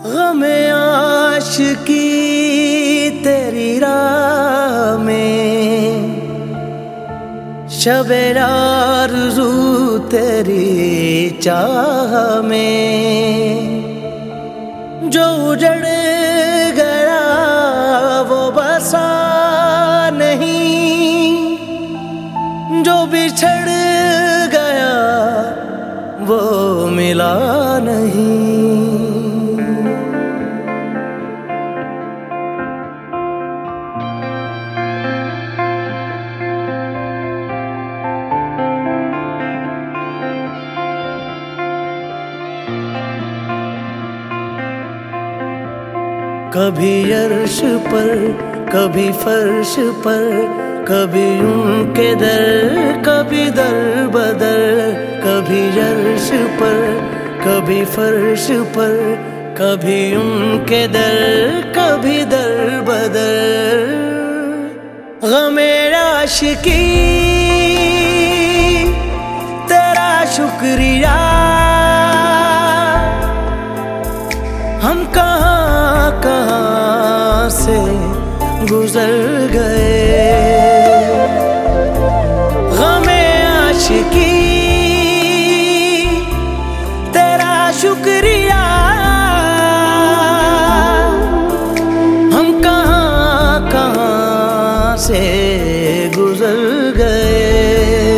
गमे आशिकी तेरी राह में, शबे आरज़ू तेरी चाह में। जो उजड़ गया वो बसा नहीं, जो बिछड़ गया वो मिला नहीं। कभी अर्श पर कभी फर्श पर, कभी उनके दर कभी दर बदर। कभी अर्श पर कभी फर्श पर, कभी उनके दर कभी दर बदर। गमे आशिकी तेरा शुक्रिया, हम कहाँ कहाँ से गुजर गए। गमे आशिकी तेरा शुक्रिया, हम कहाँ कहाँ से गुजर गए।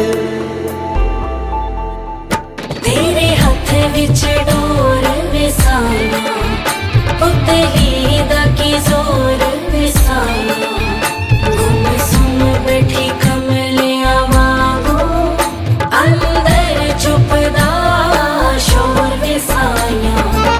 तेरे हाथ विच डोर विसाना, पुतली दा की जोर विसाना। गुम सुम बैठी कमलिया वांगू, अंदर चुपदा शोर विसाया।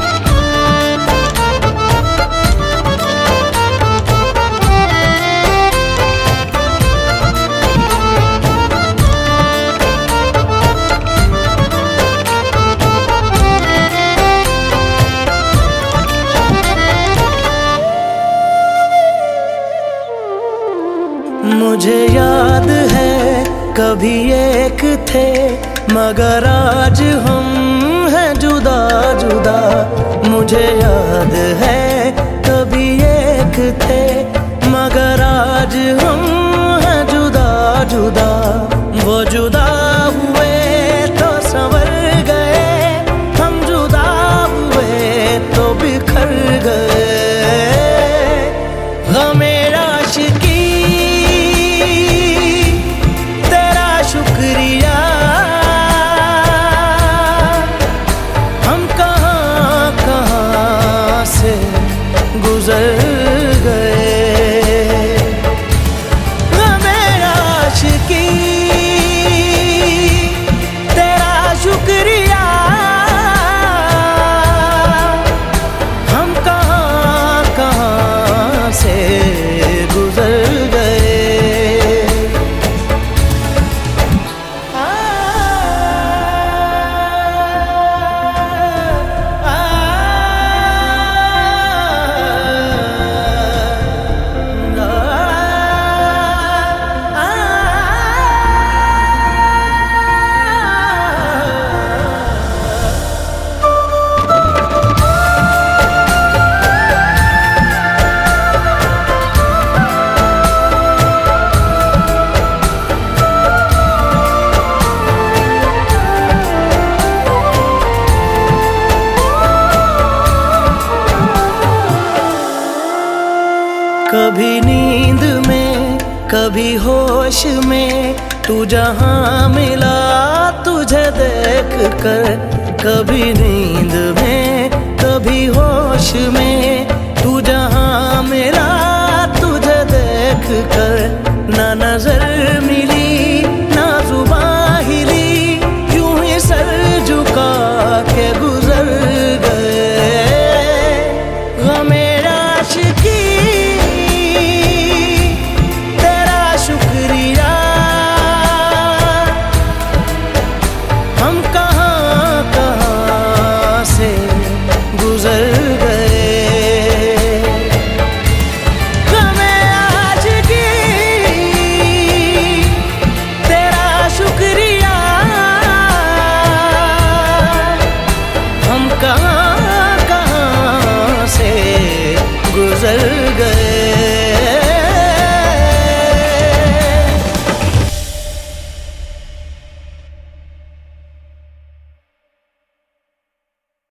मुझे याद है कभी एक थे, मगर आज हम हैं जुदा जुदा। मुझे याद है कभी एक थे, मगर आज हम हैं जुदा जुदा। वो जुदा हुए तो संवर गए, हम जुदा हुए तो बिखर गए। गमे आशिकी शुक्रिया, हम कहाँ कहाँ से गुजर गए। गमे आशिकी तेरा शुक्रिया, हम कहाँ कहाँ से गुजर गए। कभी नींद में कभी होश में, तू जहाँ मिला तुझे देख कर। कभी नींद में कभी होश में, तू जहाँ मिला तुझे देख कर। ना नजर